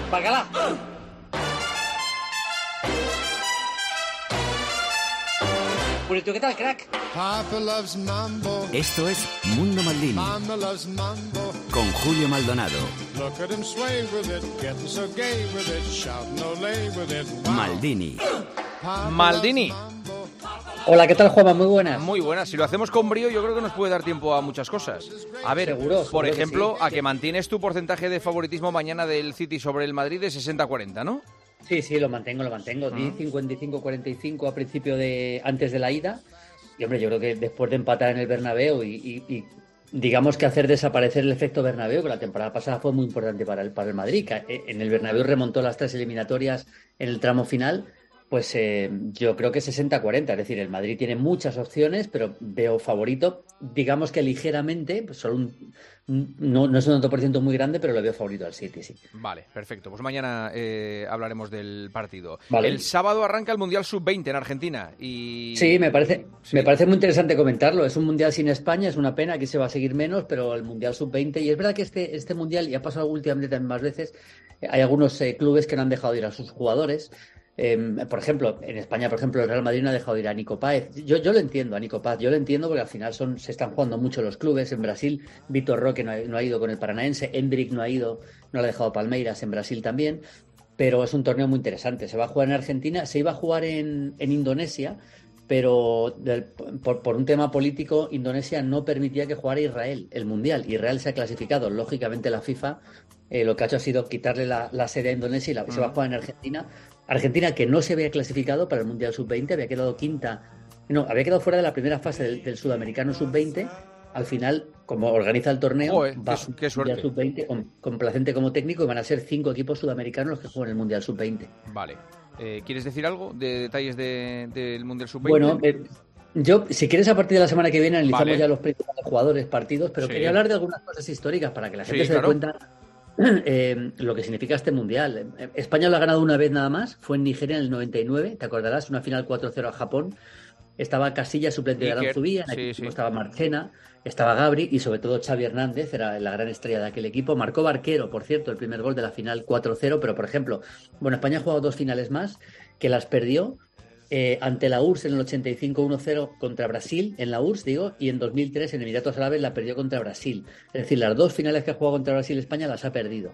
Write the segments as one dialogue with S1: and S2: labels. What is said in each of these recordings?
S1: Bacalá. Purito, ¿qué tal, crack?
S2: Papa loves mambo.
S3: Esto es Mundo Maldini.
S2: Mama loves mambo.
S3: Con Julio Maldonado.
S2: Look at him sway with it, getting so gay with it, shouting olé with it. Wow.
S3: Maldini.
S2: Papa
S4: Maldini.
S2: loves mambo.
S1: Hola, ¿qué tal, Juanma? Muy buenas.
S4: Muy buenas. Si lo hacemos con brío, yo creo que nos puede dar tiempo a muchas cosas. A ver,
S1: Seguro
S4: por
S1: que
S4: ejemplo,
S1: sí.
S4: a que mantienes tu porcentaje de favoritismo mañana del City sobre el Madrid de 60-40, ¿no?
S1: Sí, lo mantengo. 55-45 a principio antes de la ida. Y, hombre, yo creo que después de empatar en el Bernabéu y digamos que hacer desaparecer el efecto Bernabéu, que la temporada pasada fue muy importante para el Madrid, que en el Bernabéu remontó las 3 eliminatorias en el tramo final, pues yo creo que 60-40. Es decir, el Madrid tiene muchas opciones, pero veo favorito, digamos que ligeramente, pues solo no es un tanto por ciento muy grande, pero lo veo favorito al City, sí.
S4: Vale, perfecto. Pues mañana hablaremos del partido.
S1: Vale.
S4: El sábado arranca el Mundial Sub-20 en Argentina.
S1: Sí, me parece muy interesante comentarlo. Es un Mundial sin España, es una pena, aquí se va a seguir menos, pero el Mundial Sub-20, y es verdad que este Mundial, y ha pasado últimamente también más veces, hay algunos clubes que no han dejado de ir a sus jugadores. Por ejemplo, en España, por ejemplo, el Real Madrid no ha dejado de ir a Nico Páez. Yo lo entiendo, a Nico Páez, yo lo entiendo porque al final se están jugando mucho los clubes. En Brasil, Vitor Roque no ha ido con el Paranaense, Endrick no ha ido, no le ha dejado Palmeiras, en Brasil también. Pero es un torneo muy interesante. Se va a jugar en Argentina, se iba a jugar en Indonesia, pero por un tema político, Indonesia no permitía que jugara Israel el Mundial. Israel se ha clasificado. Lógicamente, la FIFA lo que ha hecho ha sido quitarle la sede a Indonesia y se va a jugar en Argentina. Argentina, que no se había clasificado para el Mundial Sub-20, había quedado fuera de la primera fase del Sudamericano Sub-20. Al final, como organiza el torneo,
S4: Joder,
S1: va
S4: qué
S1: al Mundial
S4: suerte.
S1: Sub-20 con Placente como técnico, y van a ser 5 equipos sudamericanos los que juegan el Mundial Sub-20.
S4: Vale. ¿Quieres decir algo de detalles del Mundial Sub-20?
S1: Bueno, yo, si quieres, a partir de la semana que viene analizamos
S4: Vale.
S1: ya los principales jugadores, partidos, pero
S4: Sí.
S1: quería hablar de algunas cosas históricas para que la gente
S4: Sí,
S1: se dé
S4: claro.
S1: cuenta lo que significa este Mundial. España lo ha ganado una vez nada más, fue en Nigeria en el 99, te acordarás, una final 4-0 a Japón. Estaba Casillas, suplente de
S4: Iker,
S1: Aranzubía, en
S4: sí,
S1: aquel equipo
S4: sí.
S1: estaba Marchena, estaba Gabri y sobre todo Xavi Hernández, era la gran estrella de aquel equipo. Marcó Barquero, por cierto, el primer gol de la final 4-0, pero por ejemplo, España ha jugado 2 finales más, que las perdió ante la URSS en el 85 1-0 contra Brasil, en la URSS, digo, y en 2003 en Emiratos Árabes la perdió contra Brasil. Es decir, las 2 finales que ha jugado contra Brasil España las ha perdido.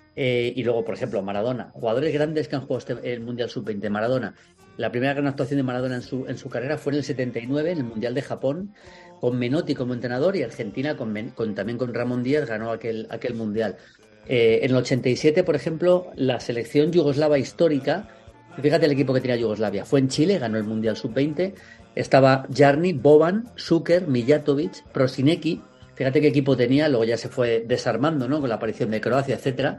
S1: Y luego, por ejemplo, Maradona, jugadores grandes que han jugado el Mundial Sub-20. Maradona, la primera gran actuación de Maradona en su carrera fue en el 79, en el Mundial de Japón, con Menotti como entrenador, y Argentina también con Ramón Díaz ganó aquel Mundial. En el 87, por ejemplo, la selección yugoslava histórica, fíjate el equipo que tenía Yugoslavia, fue en Chile, ganó el Mundial Sub-20, estaba Jarni, Boban, Šuker, Mijatović, Prosinecki. Fíjate qué equipo tenía, luego ya se fue desarmando, ¿no?, con la aparición de Croacia, etcétera.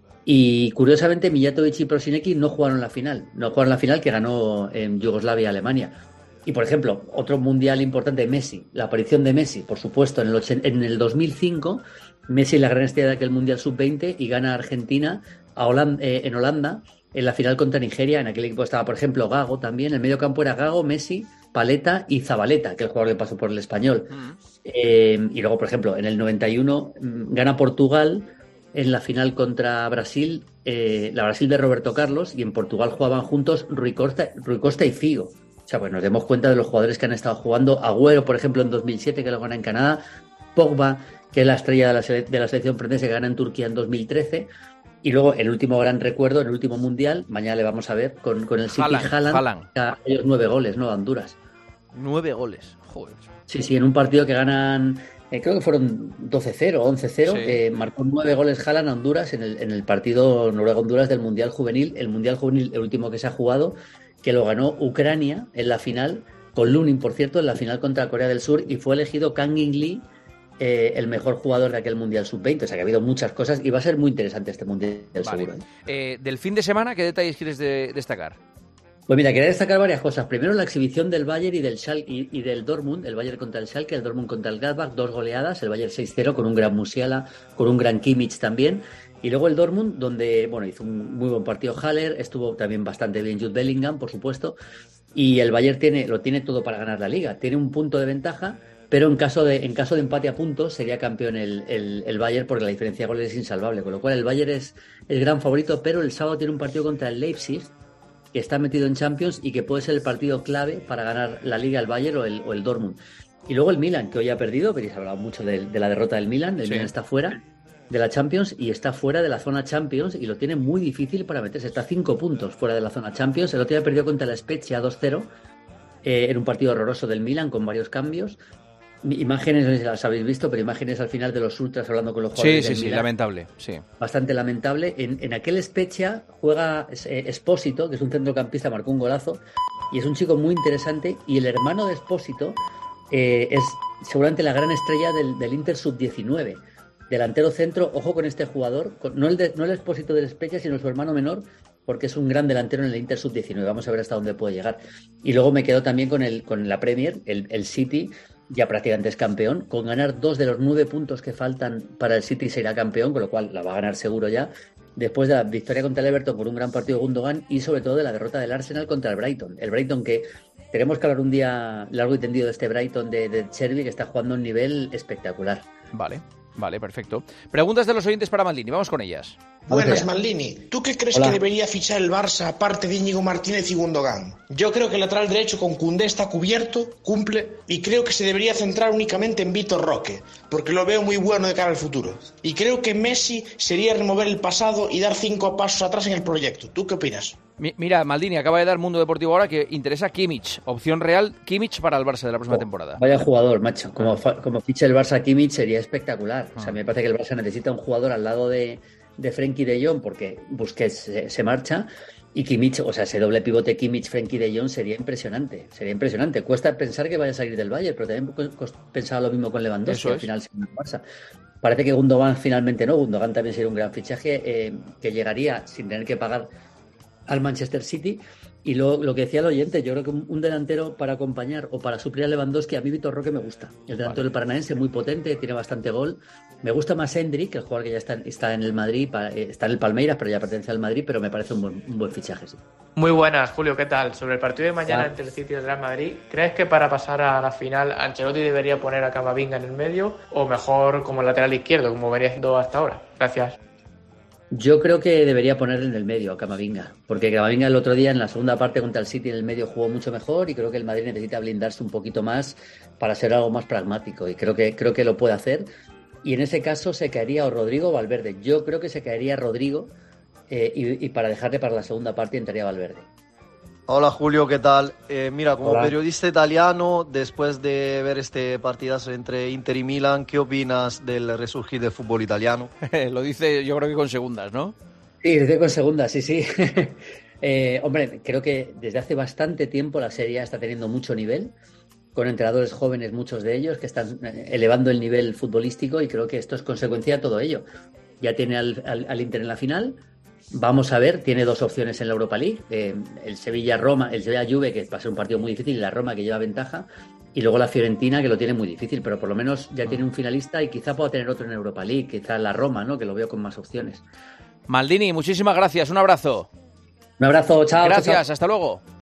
S1: Y curiosamente, Mijatović y Prosinecki no jugaron la final que ganó en Yugoslavia Alemania. Y por ejemplo, otro mundial importante, Messi, la aparición de Messi, por supuesto, en el 2005, Messi, la gran estrella de aquel Mundial Sub-20, y gana Argentina en Holanda en la final contra Nigeria. En aquel equipo estaba, por ejemplo, Gago también, el medio campo era Gago, Messi, Paletta y Zabaleta, que es el jugador que pasó por el Español. Y luego, por ejemplo, en el 91 gana Portugal en la final contra Brasil, la Brasil de Roberto Carlos, y en Portugal jugaban juntos Rui Costa y Figo. O sea, pues nos demos cuenta de los jugadores que han estado jugando. Agüero, por ejemplo, en 2007, que lo gana en Canadá. Pogba, que es la estrella de la selección francesa, que gana en Turquía en 2013. Y luego el último gran recuerdo, en el último mundial, mañana le vamos a ver con el City, Haaland. Ellos 9 goles, ¿no?, a Honduras.
S4: 9 goles, joder.
S1: Sí, en un partido que ganan, creo que fueron 12-0, 11-0,
S4: Sí.
S1: marcó 9 goles Haaland a Honduras en el partido Noruega-Honduras del Mundial Juvenil. El Mundial Juvenil, el último que se ha jugado, que lo ganó Ucrania en la final, con Lunin, por cierto, en la final contra Corea del Sur, y fue elegido Kang In-lee el mejor jugador de aquel Mundial Sub-20. O sea que ha habido muchas cosas y va a ser muy interesante este Mundial,
S4: Vale.
S1: seguro.
S4: Del fin de semana, ¿qué detalles quieres destacar?
S1: Pues mira, quería destacar varias cosas. Primero, la exhibición del Bayern y del Schalke y del Dortmund, el Bayern contra el Schalke, el Dortmund contra el Gladbach, 2 goleadas, el Bayern 6-0 con un gran Musiala, con un gran Kimmich también. Y luego el Dortmund, donde hizo un muy buen partido Haller, estuvo también bastante bien Jude Bellingham, por supuesto, y el Bayern lo tiene todo para ganar la Liga. Tiene un punto de ventaja, pero en caso de empate a puntos sería campeón el Bayern, porque la diferencia de goles es insalvable, con lo cual el Bayern es el gran favorito, pero el sábado tiene un partido contra el Leipzig, que está metido en Champions y que puede ser el partido clave para ganar la Liga, el Bayern o el Dortmund. Y luego el Milan, que hoy ha perdido, pero se ha hablado mucho de la derrota del Milan. El Milan está fuera de la Champions y está fuera de la zona Champions y lo tiene muy difícil para meterse. Está a 5 puntos fuera de la zona Champions. El otro día perdió contra la Spezia 2-0 en un partido horroroso del Milan con varios cambios. Imágenes, no sé si las habéis visto, pero imágenes al final de los ultras hablando con los jugadores del Milan.
S4: Sí, lamentable. Sí.
S1: Bastante lamentable. En aquel Spezia juega Espósito, que es un centrocampista, marcó un golazo y es un chico muy interesante, y el hermano de Espósito es seguramente la gran estrella del Inter Sub-19. Delantero centro, ojo con este jugador, no el Espósito del Spezia, sino su hermano menor, porque es un gran delantero en el Inter Sub-19. Vamos a ver hasta dónde puede llegar. Y luego me quedo también con la Premier, el City, ya prácticamente es campeón, con ganar 2 de los 9 puntos que faltan para el City será campeón, con lo cual la va a ganar seguro ya, después de la victoria contra el Everton por un gran partido de Gundogan y sobre todo de la derrota del Arsenal contra el Brighton. El Brighton, que tenemos que hablar un día largo y tendido de este Brighton de Chervi, que está jugando a un nivel espectacular.
S4: Vale, perfecto. Preguntas de los oyentes para Maldini, vamos con ellas.
S5: Buenas, Maldini. ¿Tú qué crees que debería fichar el Barça aparte de Íñigo Martínez y Gundogan? Yo creo que el lateral derecho con Koundé está cubierto, cumple, y creo que se debería centrar únicamente en Vitor Roque, porque lo veo muy bueno de cara al futuro. Y creo que Messi sería remover el pasado y dar 5 pasos atrás en el proyecto. ¿Tú qué opinas?
S4: Mira, Maldini, acaba de dar Mundo Deportivo ahora que interesa Kimmich. Opción real, Kimmich para el Barça de la próxima temporada.
S1: Vaya jugador, macho. Como ficha el Barça Kimmich sería espectacular. O sea, me parece que el Barça necesita un jugador al lado de Frenkie de Jong, porque Busquets se marcha, y Kimmich, o sea, ese doble pivote Kimmich, Frenkie de Jong sería impresionante. Cuesta pensar que vaya a salir del Bayern, pero también pensaba lo mismo con Lewandowski, al final sin el Barça. Parece que Gundogan finalmente no. Gundogan también sería un gran fichaje que llegaría sin tener que pagar al Manchester City. Y lo que decía el oyente, yo creo que un delantero para acompañar o para suplir a Lewandowski, a mí Vitor Roque me gusta. El delantero del Paranaense, muy potente, tiene bastante gol. Me gusta más Endrick, el jugador que ya está en el Madrid, está en el Palmeiras, pero ya pertenece al Madrid, pero me parece un buen fichaje, sí.
S6: Muy buenas, Julio, ¿qué tal? Sobre el partido de mañana entre el City y el Real Madrid, ¿crees que para pasar a la final Ancelotti debería poner a Camavinga en el medio o mejor como lateral izquierdo, como venía haciendo hasta ahora? Gracias.
S1: Yo creo que debería ponerle en el medio a Camavinga, porque Camavinga el otro día en la segunda parte contra el City en el medio jugó mucho mejor, y creo que el Madrid necesita blindarse un poquito más para ser algo más pragmático, y creo que lo puede hacer. Y en ese caso se caería o Rodrigo o Valverde. Yo creo que se caería Rodrigo y para dejarle para la segunda parte entraría Valverde.
S7: Hola Julio, ¿qué tal? Mira, como periodista italiano, después de ver este partidazo entre Inter y Milan, ¿qué opinas del resurgir del fútbol italiano?
S4: Lo dice yo creo que con segundas, ¿no?
S1: Sí, dice con segundas, sí. Hombre, creo que desde hace bastante tiempo la Serie A está teniendo mucho nivel, con entrenadores jóvenes, muchos de ellos, que están elevando el nivel futbolístico, y creo que esto es consecuencia de todo ello. Ya tiene al Inter en la final. Vamos a ver, tiene 2 opciones en la Europa League, el Sevilla-Juve, que va a ser un partido muy difícil, y la Roma, que lleva ventaja, y luego la Fiorentina, que lo tiene muy difícil, pero por lo menos ya tiene un finalista y quizá pueda tener otro en Europa League, quizá la Roma, ¿no? Que lo veo con más opciones.
S4: Maldini, muchísimas gracias, un abrazo.
S1: Un abrazo, chao.
S4: Gracias,
S1: chao.
S4: hasta luego.